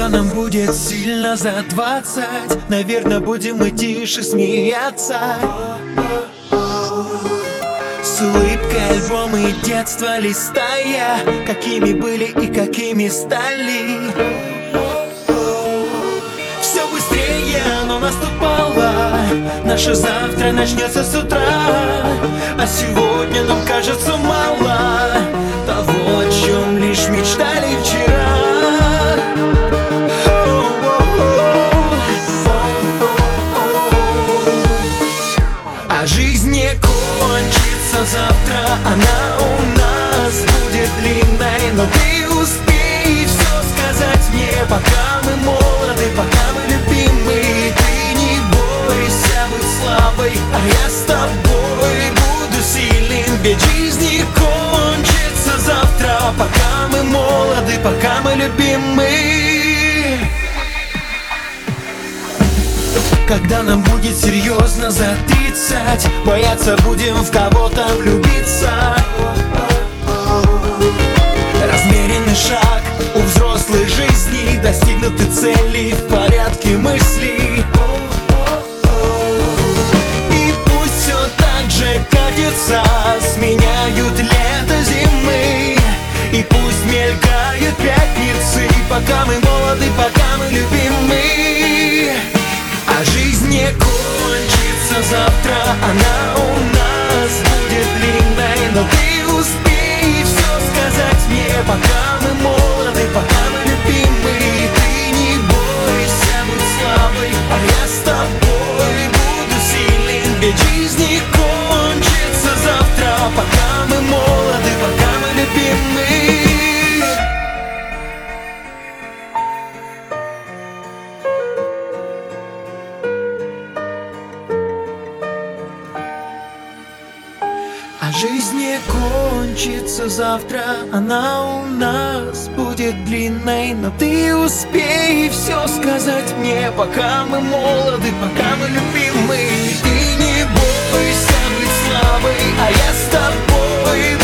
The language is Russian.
нам будет сильно за 20, наверное, будем мы тише смеяться. С улыбкой альбомы детства листая, какими были и какими стали. Все быстрее оно наступало, наше завтра начнется с утра. А сегодня нам кажется мало того, о чем лишь мечтали вчера. А жизнь не кончится завтра, она у нас будет длинной. Но ты успей все сказать мне, пока мы молоды, пока мы любимы. Ты не бойся быть слабой, а я с тобой буду сильным. Ведь жизнь не кончится завтра, пока мы молоды, пока мы любимы. Когда нам будет серьезно за 30, бояться будем в кого-то влюбиться. Размеренный шаг у взрослой жизни, достигнуты цели в порядке мыслей. И пусть все так же катится, сменяют лето зимы. И пусть мелькают пятницы, пока мы молоды, пока мы любимы. А жизнь не кончится завтра, она у нас будет длинной. Но ты успей все сказать мне, пока мы молоды, пока мы любимы. Ты не бойся быть слабой, а я с тобой буду сильным. Ведь жизнь не кончится завтра, пока мы молоды, пока мы любимы. А жизнь не кончится завтра, она у нас будет длинной. Но ты успей все сказать мне, пока мы молоды, пока мы любимы. Ты не бойся быть слабой, а я с тобой